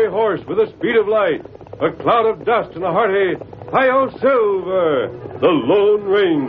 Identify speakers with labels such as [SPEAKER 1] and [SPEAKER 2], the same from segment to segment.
[SPEAKER 1] horse with the speed of light, a cloud of dust, and a hearty Hi-Yo Silver, the Lone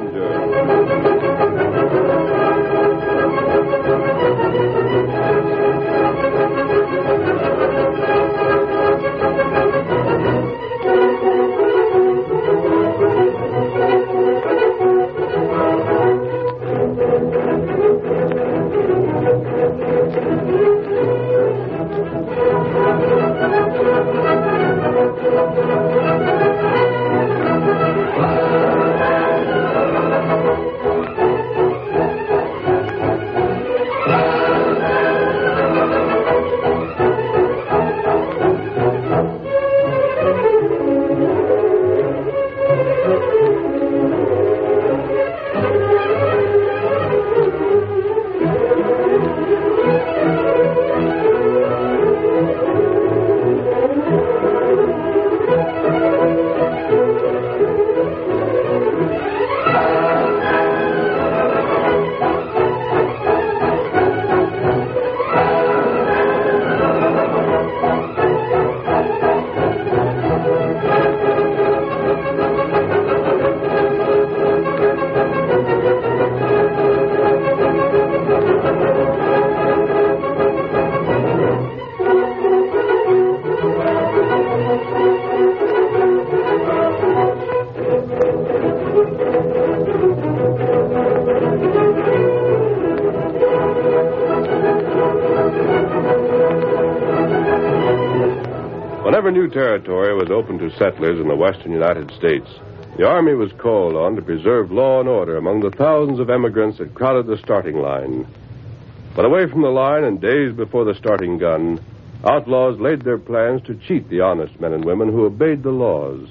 [SPEAKER 1] Whenever new territory was open to settlers in the western United States, the Army was called on to preserve law and order among the thousands of emigrants that crowded the starting line. But away from the line and days before the starting gun, outlaws laid their plans to cheat the honest men and women who obeyed the laws.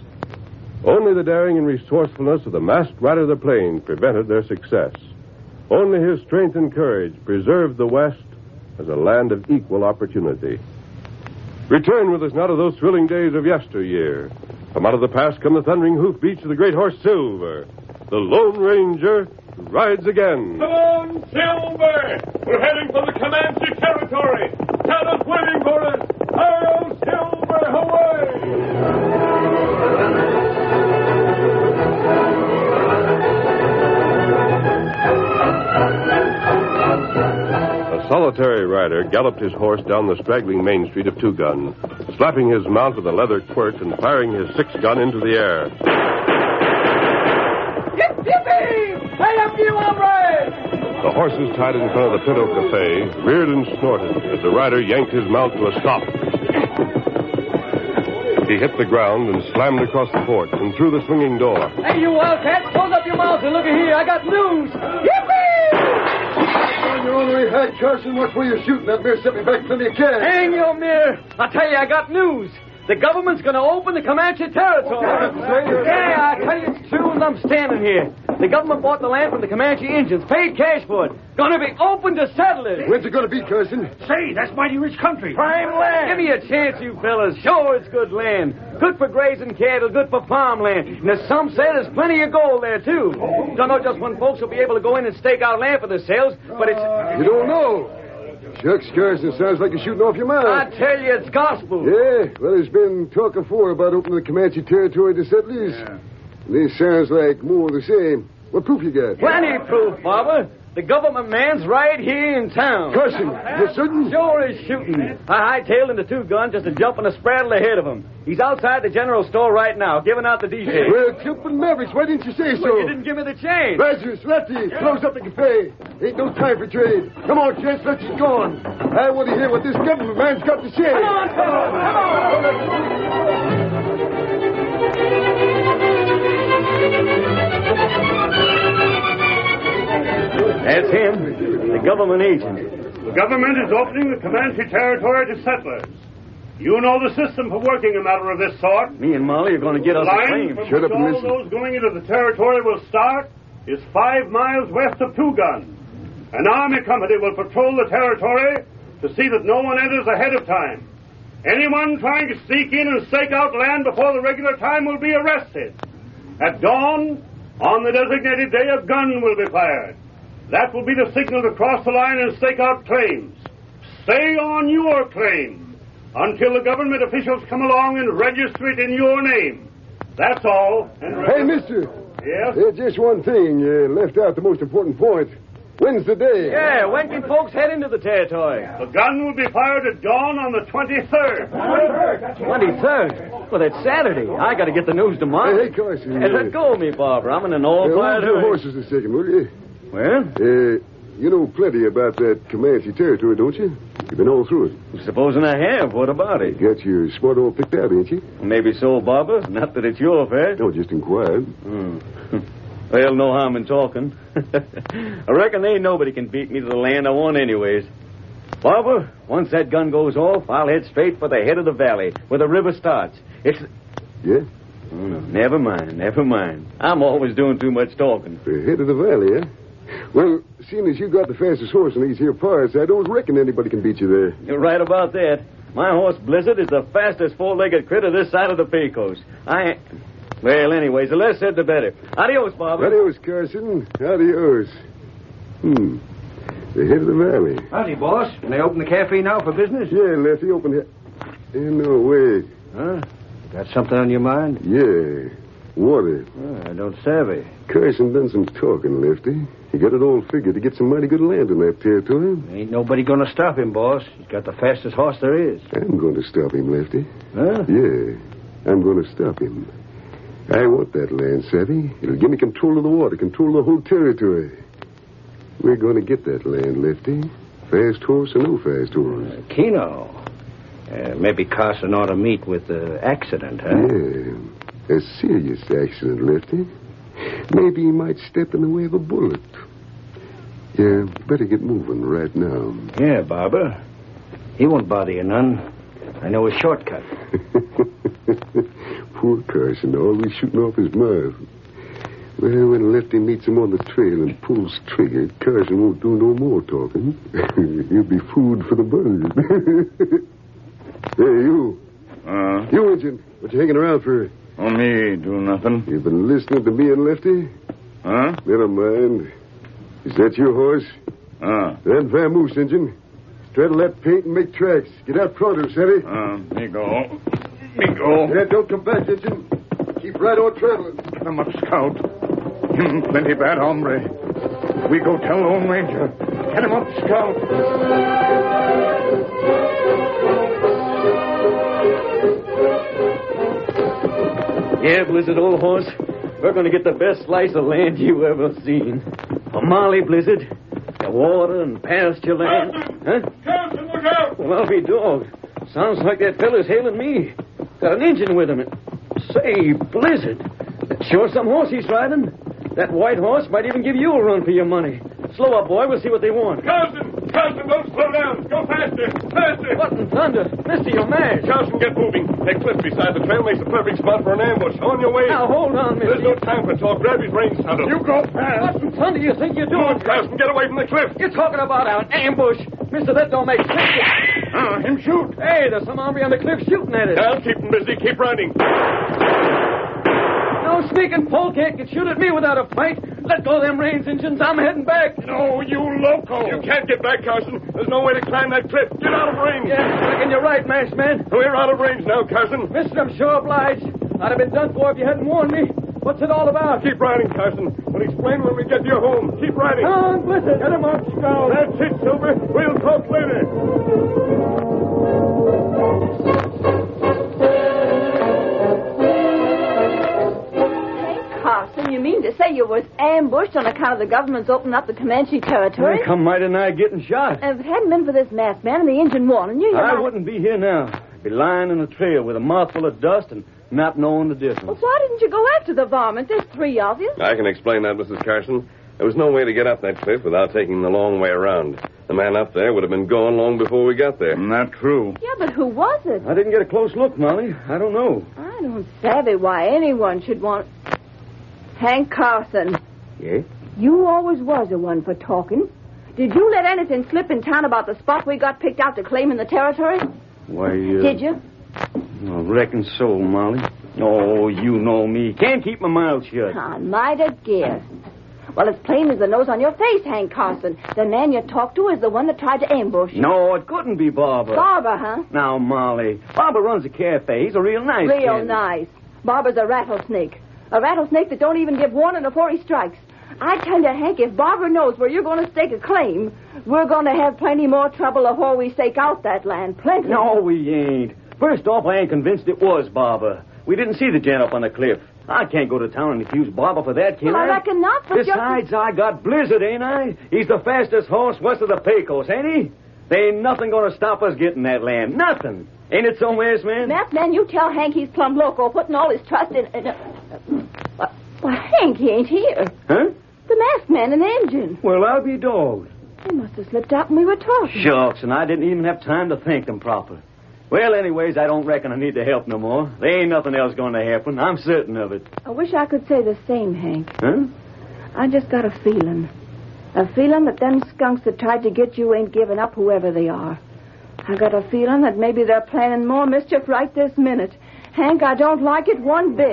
[SPEAKER 1] Only the daring and resourcefulness of the masked rider of the plains prevented their success. Only his strength and courage preserved the West as a land of equal opportunity. Return with us now to those thrilling days of yesteryear. From out of the past come the thundering hoofbeats of the great horse Silver. The Lone Ranger rides again.
[SPEAKER 2] Come on, Silver! We're heading for the Comanche territory. Canada's waiting for us. Hi-Yo Silver, away!
[SPEAKER 1] A solitary rider galloped his horse down the straggling main street of Two Gun, slapping his mount with a leather quirt and firing his 6-gun into the air.
[SPEAKER 3] Yippee! Hey up, you hombres!
[SPEAKER 1] The horses tied in front of the Pinto Cafe reared and snorted as the rider yanked his mount to a stop. He hit the ground and slammed across the porch and through the swinging door.
[SPEAKER 3] Hey, you wildcat, close up your mouth and look at here. I got news. Yippee!
[SPEAKER 4] On your own way, Hyde Carson. Watch where you're shooting. That bear sent me back plenty of cash.
[SPEAKER 3] Hang your mirror. I tell you, I got news. The government's going to open the Comanche territory. Yeah, I tell you it's true, and I'm standing here. The government bought the land from the Comanche Indians, paid cash for it. Going to be open to settlers.
[SPEAKER 4] When's it going to be, Carson?
[SPEAKER 2] Say, that's mighty rich country.
[SPEAKER 3] Prime land. Give me a chance, you fellas. Sure, it's good land. Good for grazing cattle, good for farmland. And as some say, there's plenty of gold there, too. Don't know just when folks will be able to go in and stake out land for themselves, but it's...
[SPEAKER 4] You don't know. Shucks, Carson, sounds like you're shooting off your mouth.
[SPEAKER 3] I tell you, it's gospel.
[SPEAKER 4] Yeah, well, there's been talk before about opening the Comanche territory to settlers. Yeah. This sounds like more of the same. What proof you got?
[SPEAKER 3] Plenty proof, Barbara. The government man's right here in town.
[SPEAKER 4] Carson, you're certain?
[SPEAKER 3] Sure is shooting. I hightailed into Two Gun just to jump on a spraddle ahead of him. He's outside the general store right now, giving out the details.
[SPEAKER 4] Well, Tilton Mavericks, why didn't you say so?
[SPEAKER 3] Well, you didn't give me the chance.
[SPEAKER 4] Lazarus, Lefty, close up the cafe. Ain't no time for trade. Come on, gents, let's get going. I want to hear what this government man's got to say.
[SPEAKER 3] Come on, fellas, come on. That's him, the government agent.
[SPEAKER 2] The government is opening the Comanche territory to settlers. You know the system for working a matter of this sort.
[SPEAKER 3] Me and Molly are going to get us a claim.
[SPEAKER 4] Shut up and
[SPEAKER 2] all
[SPEAKER 4] listen.
[SPEAKER 2] Those going into the territory will start is 5 miles west of Two Gun. An army company will patrol the territory to see that no one enters ahead of time. Anyone trying to sneak in and stake out land before the regular time will be arrested. At dawn, on the designated day, a gun will be fired. That will be the signal to cross the line and stake out claims. Stay on your claim. until the government officials come along and register it in your name. That's all.
[SPEAKER 4] Hey, mister.
[SPEAKER 2] Yes?
[SPEAKER 4] Just one thing. You left out the most important point. When's the day?
[SPEAKER 3] Yeah, when can folks head into the territory?
[SPEAKER 2] The gun will be fired at dawn on the 23rd.
[SPEAKER 3] 23rd? Well, that's Saturday. I got to get the news tomorrow.
[SPEAKER 4] Hey, Carson.
[SPEAKER 3] Hey, let go of me, Barbara. I'm in an all-fired
[SPEAKER 4] hold your
[SPEAKER 3] hurry.
[SPEAKER 4] horses a second, will you?
[SPEAKER 3] Well,
[SPEAKER 4] You know plenty about that Comanche territory, don't you? You've been all through it.
[SPEAKER 3] supposing I have. What about it?
[SPEAKER 4] Got your spot all picked out, ain't you?
[SPEAKER 3] Maybe so, Barbara. Not that it's your affair.
[SPEAKER 4] No, just inquired.
[SPEAKER 3] Well, no harm in talking. I reckon ain't nobody can beat me to the land I want anyways. Barbara, once that gun goes off, I'll head straight for the head of the valley, where the river starts. It's...
[SPEAKER 4] Yeah?
[SPEAKER 3] Oh, no, never mind. I'm always doing too much talking.
[SPEAKER 4] The head of the valley, eh? Well, seeing as you got the fastest horse in these here parts, I don't reckon anybody can beat you there.
[SPEAKER 3] You're right about that. My horse, Blizzard, is the fastest four-legged critter this side of the Pecos. Well, anyways, the less said, the better. Adios, Barbara.
[SPEAKER 4] Adios, Carson. Adios. The head of the valley.
[SPEAKER 5] Howdy, boss. Can I open the cafe now for business?
[SPEAKER 4] Yeah, Lefty, open it. No, wait.
[SPEAKER 5] Huh? Got something on your mind?
[SPEAKER 4] Yeah. Water.
[SPEAKER 5] I don't savvy.
[SPEAKER 4] Carson done some talking, Lefty. He got it all figured to get some mighty good land in that territory.
[SPEAKER 5] Ain't nobody gonna stop him, boss. He's got the fastest horse there is.
[SPEAKER 4] I'm going to stop him, Lefty.
[SPEAKER 5] Huh?
[SPEAKER 4] Yeah, I'm going to stop him. I want that land, Savvy. It'll give me control of the water, control of the whole territory. We're going to get that land, Lefty. Fast horse or no fast horse.
[SPEAKER 5] Keno. Maybe Carson ought to meet with the accident, huh?
[SPEAKER 4] Yeah, a serious accident, Lefty. Maybe he might step in the way of a bullet. Yeah, better get moving right now.
[SPEAKER 5] Yeah, Barbara. He won't bother you none. I know a shortcut.
[SPEAKER 4] Poor Carson, always shooting off his mouth. Well, when Lefty meets him on the trail and pulls trigger, Carson won't do no more talking. He'll be food for the birds. Hey, you. You, Injun. What you hanging around for?
[SPEAKER 6] On me, do nothing.
[SPEAKER 4] You've been listening to me and Lefty?
[SPEAKER 6] Huh?
[SPEAKER 4] Never mind. Is that your horse? Then vamoose, Injun. Straddle that paint and make tracks. Get out pronto, Savvy.
[SPEAKER 6] Me go. Me go.
[SPEAKER 4] Yeah, don't come back, Injun. Keep right on traveling.
[SPEAKER 6] Get him up, Scout. Him plenty bad hombre. We go tell Lone Ranger. Get him up, Scout.
[SPEAKER 3] Yeah, Blizzard, old horse. We're going to get the best slice of land you ever seen. A Molly, Blizzard. The water and pasture land. Huh?
[SPEAKER 6] Carson, look out!
[SPEAKER 3] Well, I'll be dogged. Sounds like that fella's hailing me. Got an engine with him. Say, Blizzard, that's sure some horse he's riding. That white horse might even give you a run for your money. Slow up, boy. We'll see what they want.
[SPEAKER 6] Carson, don't slow down. Go faster.
[SPEAKER 3] What in thunder? Mister, you're mad.
[SPEAKER 6] Carson, get moving. That cliff beside the trail makes the perfect spot for an ambush. On your way.
[SPEAKER 3] Now, hold on, mister.
[SPEAKER 6] There's no time for talk. Grab his reins, Tonto. You go fast.
[SPEAKER 3] What in thunder you think you're doing?
[SPEAKER 6] Carson, get away from the cliff.
[SPEAKER 3] You're talking about an ambush. Mister, that don't make sense.
[SPEAKER 6] Him shoot.
[SPEAKER 3] Hey, there's some hombre on the cliff shooting at us.
[SPEAKER 6] I'll keep him busy. Keep riding.
[SPEAKER 3] No sneaking polecat can shoot at me without a fight. Let go of them reins, Injuns. I'm heading back.
[SPEAKER 6] No, you loco. You can't get back, Carson. There's no way to climb that cliff. Get out of range.
[SPEAKER 3] Yeah, I reckon you're right, masked man.
[SPEAKER 6] We're out of range now, Carson.
[SPEAKER 3] Mister, I'm sure obliged. I'd have been done for if you hadn't warned me. What's it all about?
[SPEAKER 6] Keep riding, Carson. We'll explain when we get to your home. Keep riding.
[SPEAKER 3] Come on, Blizzard. Get him up, Scout.
[SPEAKER 6] That's it, Silver. We'll talk later.
[SPEAKER 7] Carson, you mean to say you was ambushed on account of the government's opening up the Comanche territory?
[SPEAKER 3] Well, come mighty nigh getting shot.
[SPEAKER 7] If it hadn't been for this masked man and the engine warning you,
[SPEAKER 3] I wouldn't be here now. I'd be lying in a trail with a mouthful of dust and not knowing the difference.
[SPEAKER 7] Well, why didn't you go after the varmint? There's three of you.
[SPEAKER 1] I can explain that, Mrs. Carson. There was no way to get up that cliff without taking the long way around. The man up there would have been gone long before we got there.
[SPEAKER 6] Not true.
[SPEAKER 7] Yeah, but who was it?
[SPEAKER 3] I didn't get a close look, Molly. I don't know.
[SPEAKER 7] I don't savvy why anyone should want... Hank Carson.
[SPEAKER 3] Yeah?
[SPEAKER 7] You always was the one for talking. Did you let anything slip in town about the spot we got picked out to claim in the territory?
[SPEAKER 3] Why,
[SPEAKER 7] Did you?
[SPEAKER 3] I reckon so, Molly. Oh, you know me. Can't keep my mouth shut.
[SPEAKER 7] I might have guessed. Well, it's plain as the nose on your face, Hank Carson. The man you talked to is the one that tried to ambush you.
[SPEAKER 3] No, it couldn't be Barber.
[SPEAKER 7] Barber, huh?
[SPEAKER 3] Now, Molly, Barber runs a cafe. He's a real nice kid.
[SPEAKER 7] Real nice. Barber's a rattlesnake. A rattlesnake that don't even give warning before he strikes. I tell you, Hank, if Barber knows where you're going to stake a claim, we're going to have plenty more trouble before we stake out that land. Plenty.
[SPEAKER 3] No, we ain't. First off, I ain't convinced it was Barber. We didn't see the gent up on the cliff. I can't go to town and accuse Barber for that, can
[SPEAKER 7] Well, I reckon not, but
[SPEAKER 3] Besides, I got Blizzard, ain't I? He's the fastest horse west of the Pecos, ain't he? There ain't nothing going to stop us getting that land. Nothing. Ain't it so, Masked Man?
[SPEAKER 7] Masked Man, you tell Hank he's plumb loco, putting all his trust in... Well, Hank, he ain't here.
[SPEAKER 3] Huh?
[SPEAKER 7] The Masked Man and the engine.
[SPEAKER 3] Well, I'll be dogged.
[SPEAKER 7] He must have slipped out when we were talking.
[SPEAKER 3] Shucks, and I didn't even have time to thank them proper. Well, anyways, I don't reckon I need to help no more. There ain't nothing else going to happen. I'm certain of it.
[SPEAKER 7] I wish I could say the same, Hank.
[SPEAKER 3] Huh?
[SPEAKER 7] I just got a feeling. A feeling that them skunks that tried to get you ain't giving up whoever they are. I got a feeling that maybe they're planning more mischief right this minute. Hank, I don't like it one bit.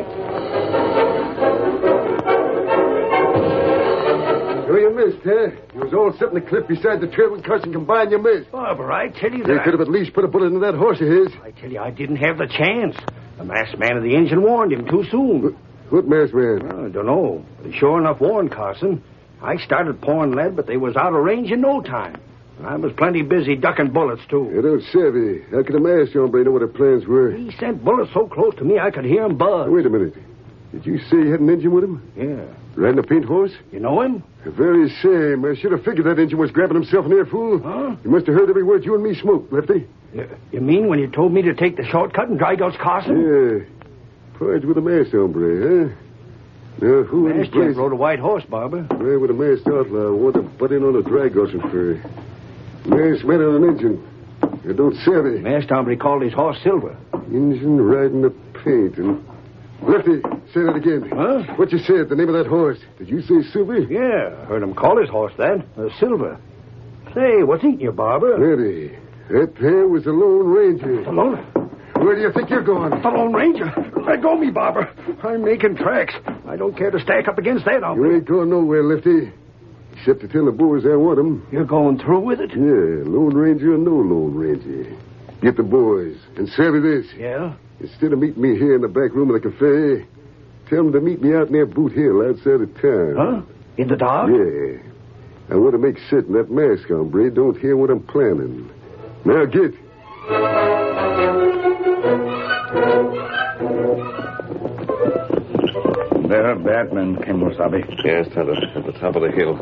[SPEAKER 4] So you missed, huh? You was all sitting on the cliff beside the trail when Carson combined. You missed.
[SPEAKER 6] Barber, I tell you
[SPEAKER 4] You
[SPEAKER 6] that.
[SPEAKER 4] could have at least put a bullet in that horse of his.
[SPEAKER 6] I tell you, I didn't have the chance. The masked man of the engine warned him too soon.
[SPEAKER 4] What masked man?
[SPEAKER 6] I don't know. They sure enough warned Carson. I started pouring lead, but they was out of range in no time. I was plenty busy ducking bullets, too.
[SPEAKER 4] You don't savvy. How could a masked hombre know what their plans were?
[SPEAKER 6] He sent bullets so close to me I could hear him buzz.
[SPEAKER 4] Wait a minute. Did you say you had an engine with him?
[SPEAKER 6] Yeah.
[SPEAKER 4] Riding a paint horse?
[SPEAKER 6] You know him?
[SPEAKER 4] The very same. I should have figured that engine was grabbing himself near, fool.
[SPEAKER 6] Huh?
[SPEAKER 4] You must have heard every word you and me smoked, Lefty.
[SPEAKER 6] You mean when you told me to take the shortcut and dry gulch Carson?
[SPEAKER 4] Yeah. Pards with a masked hombre, huh? Now, who in
[SPEAKER 6] Masked
[SPEAKER 4] place...
[SPEAKER 6] gent rode a white horse, Barber.
[SPEAKER 4] Where would a masked outlaw want to butt in on a dry gulching for? Masked man on an engine. You don't savvy.
[SPEAKER 6] Masked hombre called his horse Silver.
[SPEAKER 4] Engine riding the paint and... Lefty, say that again.
[SPEAKER 6] Huh?
[SPEAKER 4] What you said, the name of that horse. Did you say Silver?
[SPEAKER 6] Yeah, heard him call his horse that. Silver. Say, what's eating you, Barber?
[SPEAKER 4] Lefty, that there was the Lone Ranger.
[SPEAKER 6] The Lone...
[SPEAKER 4] Where do you think you're going?
[SPEAKER 6] The Lone Ranger. Let go of me, Barber. I'm making tracks. I don't care to stack up against that,
[SPEAKER 4] You
[SPEAKER 6] hombre.
[SPEAKER 4] ain't going nowhere, Lefty. Except to tell the boys I want them.
[SPEAKER 6] You're going through with it?
[SPEAKER 4] Yeah, Lone Ranger or no Lone Ranger. Get the boys. And savvy this.
[SPEAKER 6] Yeah?
[SPEAKER 4] Instead of meeting me here in the back room of the cafe, tell them to meet me out near Boot Hill outside of town.
[SPEAKER 6] Huh? In the dark?
[SPEAKER 4] Yeah. I want to make certain that masked hombre don't hear what I'm planning. Now get.
[SPEAKER 6] There, Batman, Kemosabe.
[SPEAKER 1] Yes, Tonto, at the top of the hill.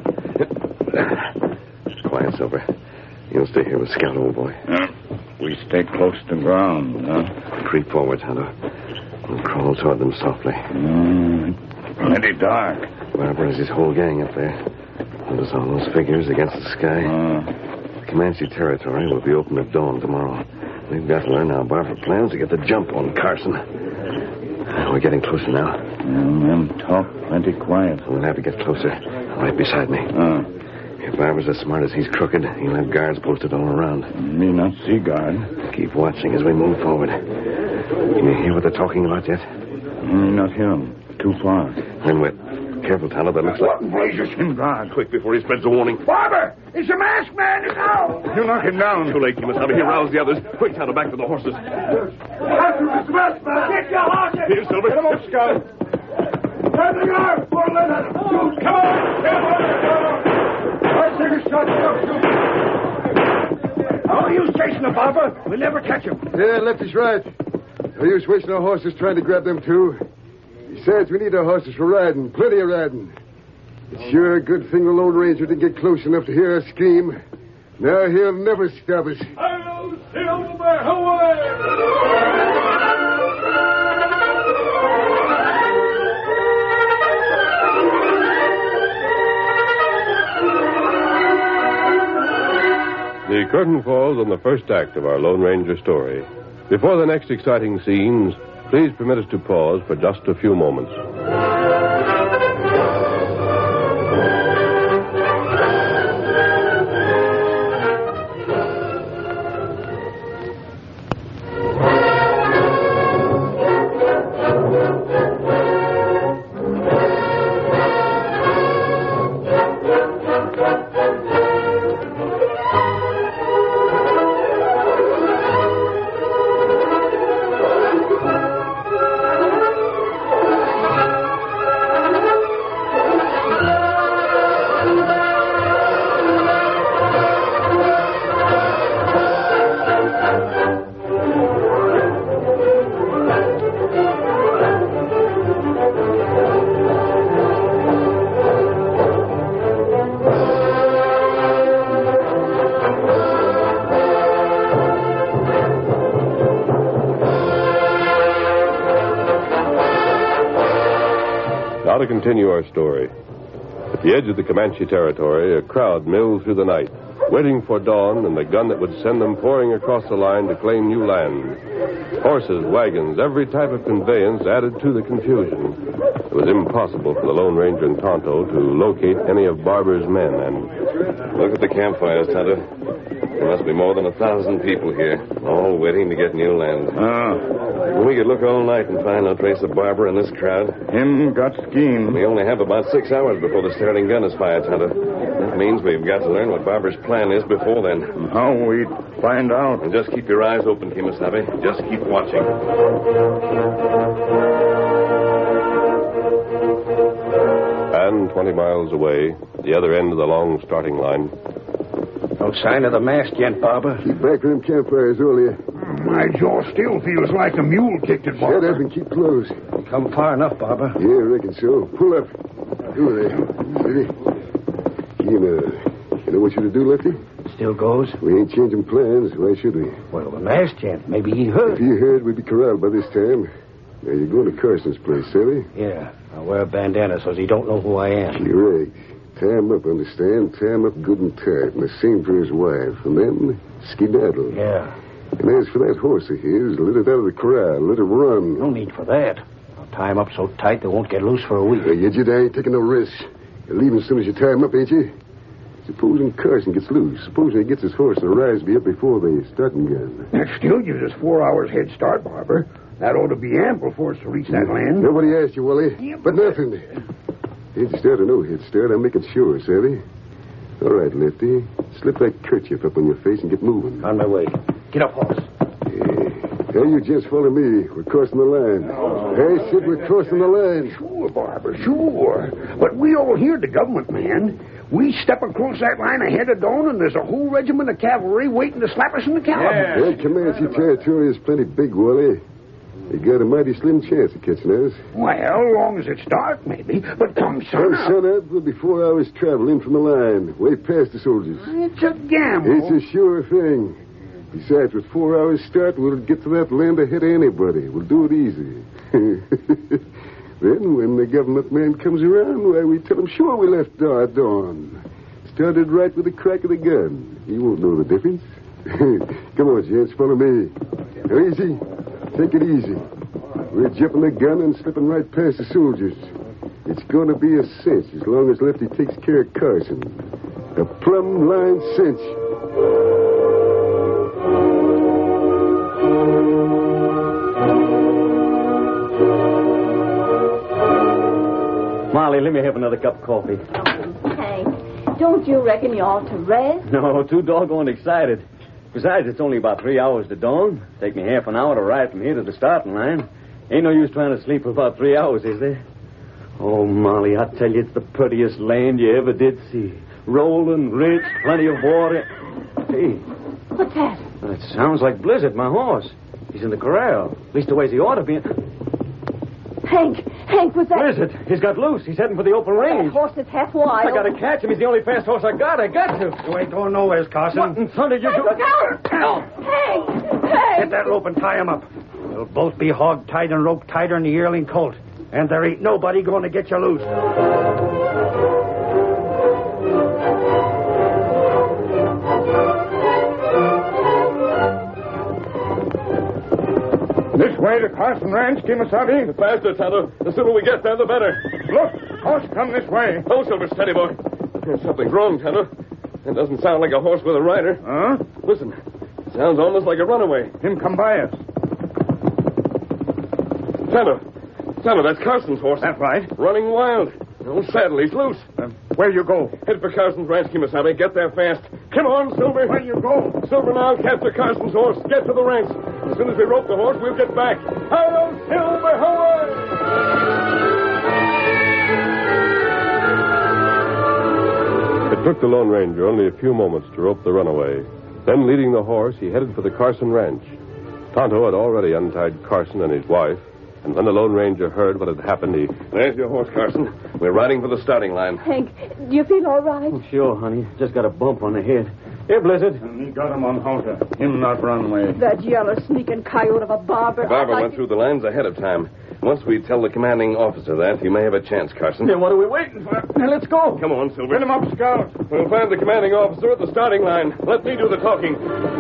[SPEAKER 1] Quiet, Silver. You'll stay here with Scout, old boy.
[SPEAKER 6] We stay close to ground, huh?
[SPEAKER 1] Creep forward, Tonto. We'll crawl toward them softly.
[SPEAKER 6] Plenty dark.
[SPEAKER 1] Barber has his whole gang up there. Notice all those figures against the sky. The Comanche territory will be open at dawn tomorrow. We've got to learn how Barber plans to get the jump on Carson. We're getting closer now.
[SPEAKER 6] Them talk plenty quiet.
[SPEAKER 1] We'll have to get closer. Right beside me. If Barber's as smart as he's crooked, he'll have guards posted all around.
[SPEAKER 6] Me not see guard.
[SPEAKER 1] Keep watching as we move forward. Can you hear what they're talking about yet?
[SPEAKER 6] Not him. Too far.
[SPEAKER 1] Then wait. Careful, Tonto. That looks like...
[SPEAKER 6] blazes in guard?
[SPEAKER 1] Quick, before he spreads a warning.
[SPEAKER 6] Barber! It's a masked man now! You knock him down.
[SPEAKER 1] Too late, Kemosabe. He roused the others. Quick, Tonto, back to the horses.
[SPEAKER 6] After this masked man! Get your horses!
[SPEAKER 1] Here, Silver.
[SPEAKER 6] Get him up, Scout. There they are! Four letters! Shoot! Come on! I take a shot. How are you chasing the Barber? We'll never catch him.
[SPEAKER 4] Yeah, Lefty's right. No use wasting our horses trying to grab them, too. Besides, we need our horses for riding. Plenty of riding. It's sure a good thing the Lone Ranger didn't get close enough to hear us scream. Now he'll never stop us.
[SPEAKER 1] The curtain falls on the first act of our Lone Ranger story. Before the next exciting scenes, please permit us to pause for just a few moments. to continue our story. At the edge of the Comanche territory, a crowd milled through the night, waiting for dawn and the gun that would send them pouring across the line to claim new land. Horses, wagons, every type of conveyance added to the confusion. It was impossible for the Lone Ranger and Tonto to locate any of Barber's men, and...
[SPEAKER 8] Look at the campfires, Tonto. There must be more than 1,000 people here, all waiting to get new land. We could look all night and find no trace of Barber in this crowd.
[SPEAKER 9] Him got scheme.
[SPEAKER 8] We only have about 6 hours before the starting gun is fired, Tonto. That means we've got to learn what Barber's plan is before then.
[SPEAKER 9] How we find out?
[SPEAKER 8] And just keep your eyes open, Kemosabe. Just keep watching.
[SPEAKER 1] And 20 miles away, the other end of the long starting line.
[SPEAKER 6] No sign of the masked yet, Barber.
[SPEAKER 4] Keep back from them campfires earlier.
[SPEAKER 9] My jaw still feels like a mule kicked it,
[SPEAKER 4] Shut up and keep close.
[SPEAKER 6] Come far enough, Barber.
[SPEAKER 4] Yeah, I reckon so. Pull up. Go there. Steady. You know what you to do, Lefty?
[SPEAKER 6] Still goes?
[SPEAKER 4] We ain't changing plans. Why should we?
[SPEAKER 6] Well, the masked gent. Maybe he heard.
[SPEAKER 4] If he heard, we'd be corralled by this time. Now, you're going to Carson's place, Sally?
[SPEAKER 6] Yeah. I'll wear a bandana so he don't know who I am.
[SPEAKER 4] You're right. Tie him up, understand? Tie him up good and tight. And the same for his wife. And then skedaddle.
[SPEAKER 6] Yeah.
[SPEAKER 4] And as for that horse of his, let it out of the corral. Let it run.
[SPEAKER 6] No need for that. I'll tie him up so tight they won't get loose for a week.
[SPEAKER 4] You ain't taking no risks. You'll leave him as soon as you tie him up, ain't you? Supposing Carson gets loose. Supposing he gets his horse and rides me up before the starting gun.
[SPEAKER 9] That still gives us 4 hours head start, Barber. That ought to be ample for us to reach that land.
[SPEAKER 4] Nobody asked you, Wally.
[SPEAKER 9] Yeah,
[SPEAKER 4] but nothing. Head start or no head start, I'm making sure, Savvy. All right, Lefty. Slip that kerchief up on your face and get moving.
[SPEAKER 6] On my way. Get up, horse.
[SPEAKER 4] Hey, you gents follow me. We're crossing the line. Hey, Sid, we're crossing the line.
[SPEAKER 9] Sure, Barber, sure. But we all hear the government, man. We step across that line ahead of dawn, and there's a whole regiment of cavalry waiting to slap us in the caliber.
[SPEAKER 4] Well, Comanche territory is plenty big, Wally. You got a mighty slim chance of catching us.
[SPEAKER 9] Well, long as it's dark, maybe. But come sun up.
[SPEAKER 4] Sun up, we'll be 4 hours travel in from the line, way past the soldiers.
[SPEAKER 9] It's a gamble.
[SPEAKER 4] It's a sure thing. Besides, with 4 hours start, we'll get to that land ahead of anybody. We'll do it easy. Then, when the government man comes around, why, we tell him, sure, we left at dawn. Started right with the crack of the gun. He won't know the difference. Come on, gents, follow me. Now, easy. Take it easy. We're jumping the gun and slipping right past the soldiers. It's going to be a cinch as long as Lefty takes care of Carson. A plumb line cinch.
[SPEAKER 3] Molly, let me have another cup of coffee.
[SPEAKER 7] Hank, don't you reckon you ought to rest?
[SPEAKER 3] No, too doggone excited. Besides, it's only about 3 hours to dawn. Take me half an hour to ride from here to the starting line. Ain't no use trying to sleep for about 3 hours, is there? Oh, Molly, I tell you, it's the prettiest land you ever did see. Rolling, rich, plenty of water. Hey.
[SPEAKER 7] What's that?
[SPEAKER 3] It sounds like Blizzard, my horse. He's in the corral. At least the way he ought to be.
[SPEAKER 7] Hank, was that...
[SPEAKER 3] Blizzard, he's got loose. He's heading for the open range.
[SPEAKER 7] That horse is half wild.
[SPEAKER 3] I gotta catch him. He's the only fast horse I got. I got to.
[SPEAKER 6] You ain't going nowhere, Carson.
[SPEAKER 3] What in thunder you do?
[SPEAKER 7] Look out! Hank!
[SPEAKER 6] Get that rope and tie him up. We'll both be hog-tied and rope-tied on the yearling colt. And there ain't nobody going to get you loose.
[SPEAKER 9] This way to Carson Ranch, Kemosabe.
[SPEAKER 8] The faster, Tonto. The sooner we get there, the better.
[SPEAKER 9] Look, horse come this way.
[SPEAKER 8] Oh, Silver, steady, boy. Something's wrong, Tonto. It doesn't sound like a horse with a rider.
[SPEAKER 9] Huh?
[SPEAKER 8] Listen, it sounds almost like a runaway.
[SPEAKER 9] Him come by us.
[SPEAKER 8] Tonto, that's Carson's horse.
[SPEAKER 9] That's right.
[SPEAKER 8] Running wild. No saddle, he's loose.
[SPEAKER 9] Where you go?
[SPEAKER 8] Head for Carson's ranch, Kemosabe. Get there fast. Come on, Silver.
[SPEAKER 9] Where you go?
[SPEAKER 8] Silver now, capture Carson's horse. Get to the ranch. As soon as we rope the horse, we'll get back. Hi-yo, Silver, hooray!
[SPEAKER 1] It took the Lone Ranger only a few moments to rope the runaway. Then, leading the horse, he headed for the Carson ranch. Tonto had already untied Carson and his wife, and when the Lone Ranger heard what had happened, he...
[SPEAKER 8] There's your horse, Carson. We're riding for the starting line.
[SPEAKER 7] Hank, do you feel all right?
[SPEAKER 3] Oh, sure, honey. Just got a bump on the head. Here, Blizzard.
[SPEAKER 9] He got him on halter. Him not run away.
[SPEAKER 7] That yellow sneaking coyote of a barber.
[SPEAKER 8] Barber went through the lines ahead of time. Once we tell the commanding officer that, he may have a chance, Carson.
[SPEAKER 3] Then what are we waiting for? Now, let's go.
[SPEAKER 8] Come on, Silver.
[SPEAKER 2] Get him up, Scout.
[SPEAKER 8] We'll find the commanding officer at the starting line. Let me do the talking.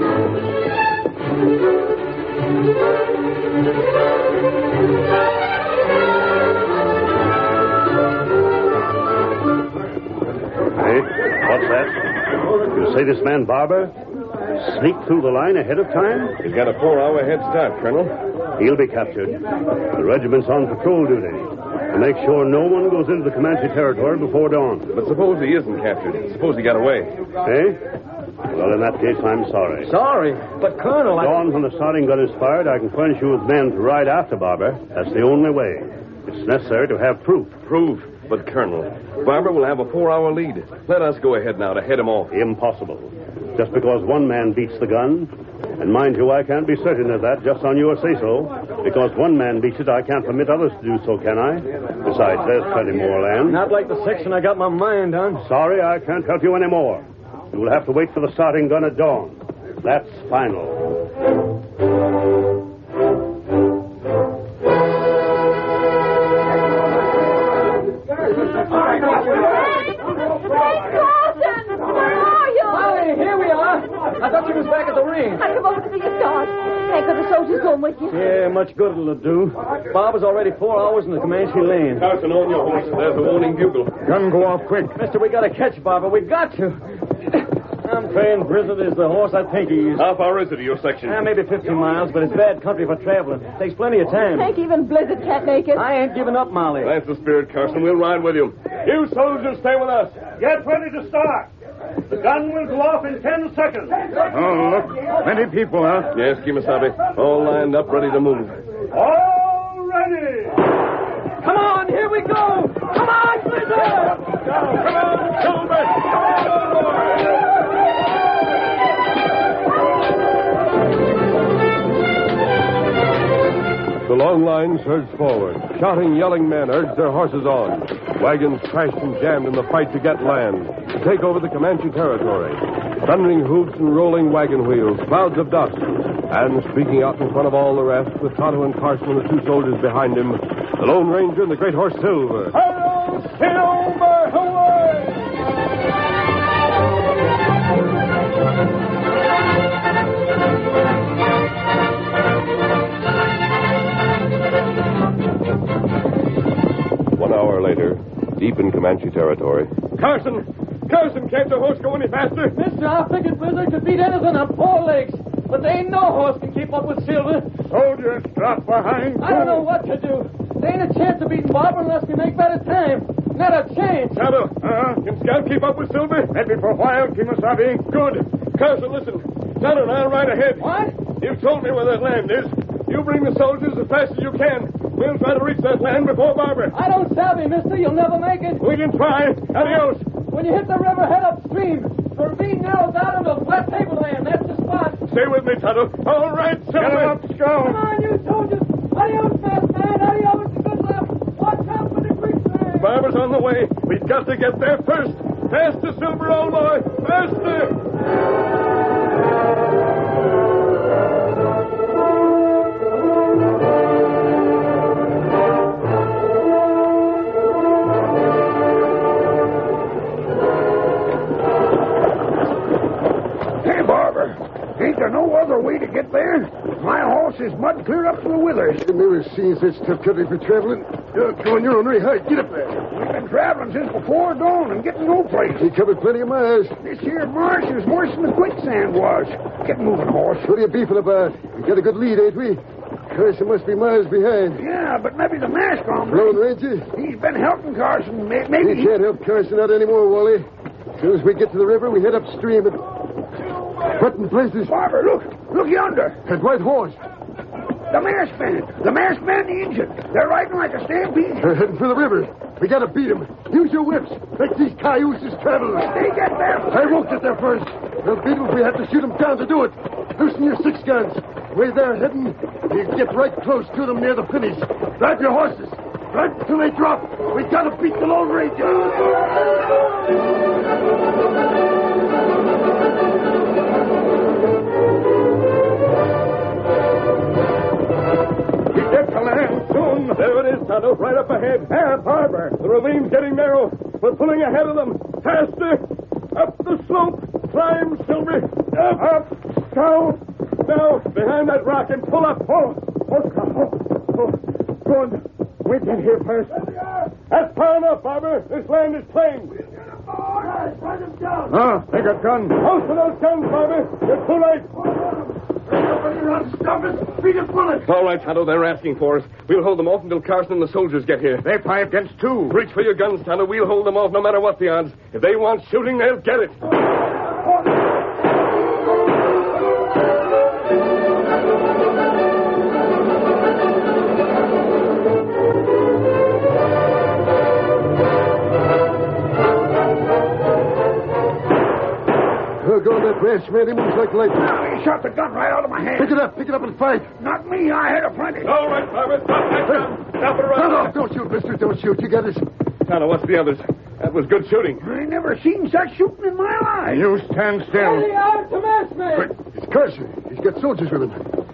[SPEAKER 2] Hey, what's that? You say this man Barber sneaked through the line ahead of time?
[SPEAKER 8] He's got a 4-hour head start, Colonel.
[SPEAKER 2] He'll be captured. The regiment's on patrol duty to make sure no one goes into the Comanche territory before dawn.
[SPEAKER 8] But suppose he isn't captured. Suppose he got away.
[SPEAKER 2] Eh? Well, in that case, I'm sorry.
[SPEAKER 3] Sorry, but Colonel,
[SPEAKER 2] Dawn, when the starting gun is fired, I can furnish you with men to ride after Barber. That's the only way. It's necessary to have proof.
[SPEAKER 8] Proof? But, Colonel, Barber will have a 4-hour lead. Let us go ahead now to head him off.
[SPEAKER 2] Impossible. Just because one man beats the gun. And mind you, I can't be certain of that just on your say-so. Because one man beats it, I can't permit others to do so, can I? Besides, there's plenty more land.
[SPEAKER 3] Not like the section I got my mind on.
[SPEAKER 2] Sorry, I can't help you anymore. You will have to wait for the starting gun at dawn. That's final.
[SPEAKER 3] Here we are. I thought you was back at the ring.
[SPEAKER 7] I come over to see you start. Hank, are the soldiers going with you?
[SPEAKER 3] Yeah, much good it'll do. Bob was already 4 hours in the Comanche land.
[SPEAKER 8] Carson, on your horse. There's a warning bugle.
[SPEAKER 2] Gun go off quick.
[SPEAKER 3] Mister, we gotta catch Barber. We got to. I'm praying Blizzard is the horse I think he is.
[SPEAKER 8] How far is it to your section?
[SPEAKER 3] Maybe 15 miles, but it's bad country for traveling. Takes plenty of time.
[SPEAKER 7] Hank, even Blizzard can't make it.
[SPEAKER 3] I ain't giving up, Molly.
[SPEAKER 8] That's the spirit, Carson. We'll ride with you. You soldiers stay with us.
[SPEAKER 2] Get ready to start. The gun will go off in 10 seconds.
[SPEAKER 8] Oh, look. Many people, huh? Yes, Kimasabi. All lined up, ready to move.
[SPEAKER 2] All ready.
[SPEAKER 3] Come on, here we go. Come on, Blizzard.
[SPEAKER 8] Come on, Silver.
[SPEAKER 1] The long line surged forward. Shouting, yelling men urged their horses on. Wagons crashed and jammed in the fight to get land, to take over the Comanche territory. Thundering hoofs and rolling wagon wheels, clouds of dust. And speaking out in front of all the rest, with Tonto and Carson and the two soldiers behind him, the Lone Ranger and the great horse Silver.
[SPEAKER 2] Hello, Silver, away!
[SPEAKER 1] Later, deep in Comanche territory.
[SPEAKER 8] Carson, can't the horse go any faster?
[SPEAKER 3] Mister, I figured Blizzard could beat anything on 4 legs. But there ain't no horse can keep up with Silver.
[SPEAKER 2] Soldiers, drop behind.
[SPEAKER 3] I don't know what to do. There ain't a chance of beating Barber unless we make better time. Not a chance.
[SPEAKER 8] Shadow, can Scout keep up with Silver?
[SPEAKER 2] Maybe for a while, Kimasabi.
[SPEAKER 8] Good. Carson, listen. Shadow and I'll ride ahead.
[SPEAKER 3] What?
[SPEAKER 8] You've told me where that land is. You bring the soldiers as fast as you can. We'll try to reach that land before Barber.
[SPEAKER 3] I don't savvy, mister. You'll never make it.
[SPEAKER 8] We can try. Adios.
[SPEAKER 3] When you hit the river, head upstream. The ravine narrows out into flat tableland. That's the spot.
[SPEAKER 8] Stay with me, Tonto. All right, Silver.
[SPEAKER 2] Get him up, Scout.
[SPEAKER 3] Come on, you soldiers. Adios, fast man. Adios. Good luck. Watch out for the quicksand.
[SPEAKER 8] Barber's on the way. We've got to get there first. Faster, Silver, old boy. Faster.
[SPEAKER 9] Ain't there no other way to get there? My horse is mud clear up to the withers.
[SPEAKER 4] I've never seen such tough country for traveling. Come on, you're on very high. Get up there.
[SPEAKER 9] We've been traveling since before dawn and getting no place.
[SPEAKER 4] You covered plenty of miles.
[SPEAKER 9] This here marsh is worse than the quicksand was. Get moving, horse.
[SPEAKER 4] What are you beefing about? We got a good lead, ain't we? Carson must be miles behind.
[SPEAKER 9] Yeah, but maybe the mask on
[SPEAKER 4] Lone Ranger?
[SPEAKER 9] He's been helping Carson. Maybe
[SPEAKER 4] He can't help Carson out anymore, Wally. As soon as we get to the river, we head upstream and... Button places.
[SPEAKER 9] Barber, look yonder.
[SPEAKER 4] That white horse.
[SPEAKER 9] The masked man, the Injun. They're riding like a stampede.
[SPEAKER 4] They're heading for the river. We gotta beat them. Use your whips. Make these cayuses travel.
[SPEAKER 9] They get there.
[SPEAKER 4] I won't get there first. They'll beat them if we have to shoot them down to do it. Loosen your 6 guns. Where they're heading, you get right close to them near the finish. Drive your horses. Right till they drop. We gotta beat the Lone Ranger.
[SPEAKER 8] We get to land soon. There
[SPEAKER 1] Tonto. Right up ahead. There, Barber. The ravine's getting narrow. We're pulling ahead of them. Faster. Up the slope. Climb, Silver. Up. Down. Now, behind that rock and pull up. Go on. We get here first. That's far enough, Barber. This land is plain. They got guns. Most of those guns, Barber. You're too late.
[SPEAKER 8] All right, Tonto, they're asking for us. We'll hold them off until Carson and the soldiers get here.
[SPEAKER 9] They're 5 against 2.
[SPEAKER 8] Reach for your guns, Tonto. We'll hold them off no matter what the odds. If they want shooting, they'll get it.
[SPEAKER 4] Go that branch, man. He moves like lightning.
[SPEAKER 9] He shot the gun right out of my hand.
[SPEAKER 4] Pick it up and fight.
[SPEAKER 9] Not me. I had a plenty.
[SPEAKER 8] All right, Barber. Stop that gun. Stop it right
[SPEAKER 4] No, don't shoot, mister. Don't shoot. You got it.
[SPEAKER 8] Tonto, what's the others? That was good shooting.
[SPEAKER 9] I never seen such shooting in my life.
[SPEAKER 3] You stand still.
[SPEAKER 7] Ready out to mass, man.
[SPEAKER 4] Quick, it's Carson. He's got soldiers with him.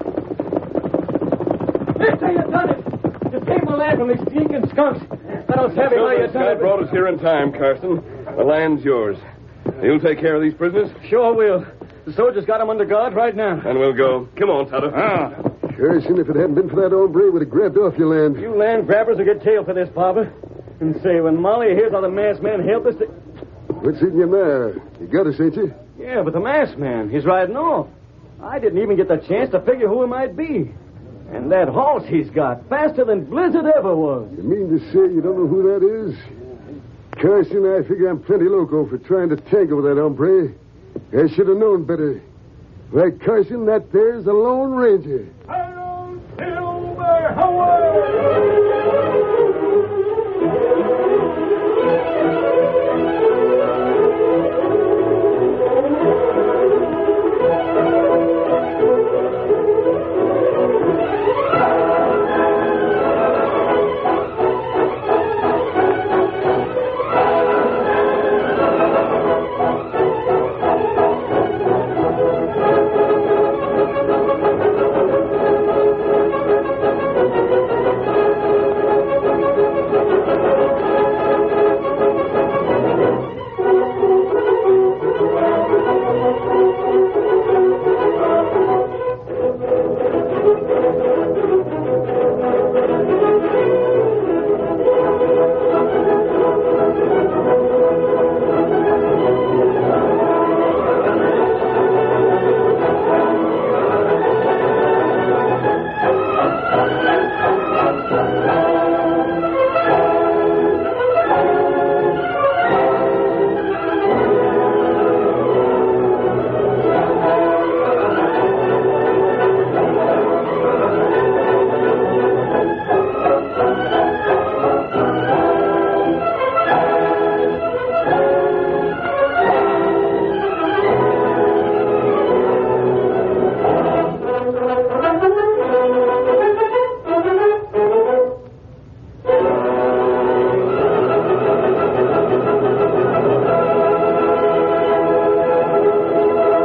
[SPEAKER 3] Mister, you done it. You saved my land from these stinking skunks. Let us have it while you
[SPEAKER 8] This
[SPEAKER 3] done
[SPEAKER 8] guy
[SPEAKER 3] it.
[SPEAKER 8] brought us here in time, Carson. The land's yours. You'll take care of these prisoners,
[SPEAKER 3] Sure will. The soldiers got them under guard right now.
[SPEAKER 8] and we'll go. Come on, Tonto.
[SPEAKER 4] Carson, if it hadn't been for that hombre, would have grabbed off your land.
[SPEAKER 3] You land grabbers will get tail for this, Barber. And say, when Molly hears how the masked man helped us...
[SPEAKER 4] What's in your mouth? You got us, ain't you?
[SPEAKER 3] Yeah, but the masked man, he's riding off. I didn't even get the chance to figure who he might be. And that horse he's got, faster than Blizzard ever was.
[SPEAKER 4] You mean to say you don't know who that is? Carson, I figure I'm plenty loco for trying to tangle with that hombre. I should have known better. Why, Carson, that there's a Lone Ranger.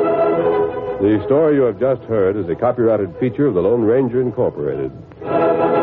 [SPEAKER 1] The story you have just heard is a copyrighted feature of the Lone Ranger Incorporated.